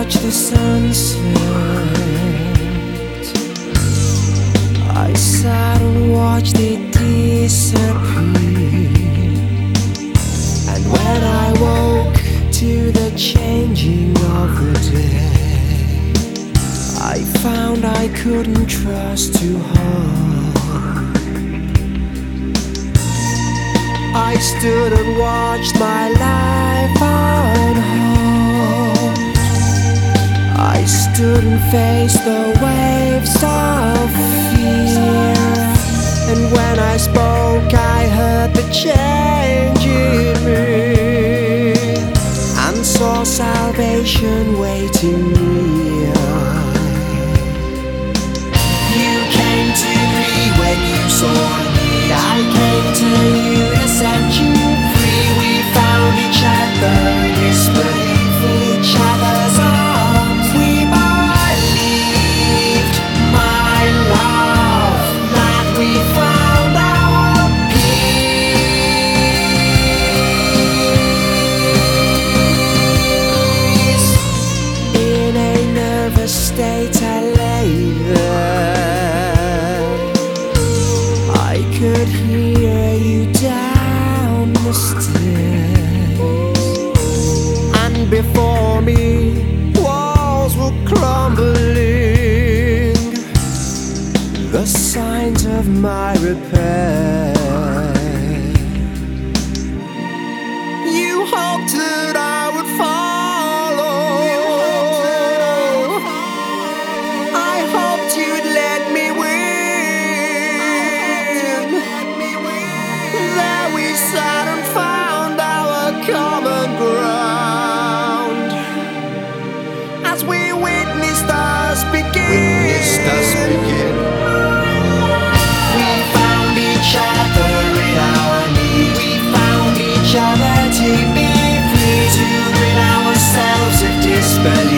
watch the sunset, I sat and watched it disappear. And when I woke to the changing of the day, I found I couldn't trust too hard. I stood and watched my life unfold. I stood and faced the waves of fear. And when I spoke, I heard the change in me, and saw salvation waiting near. You came to me when you saw me. I came to you to set you free. We found each other in disbelief in each other's arms. We believed, my love, that we found our peace. In a nervous state I lay there. I could hear you down the stairs, and before me walls were crumbling, the signs of my repair. You hoped that I would follow. I hoped you'd let me win. There we sat and found our common ground, as we witnessed us begin. We found each other in our need. We found each other to be free, to rid ourselves of disbelief.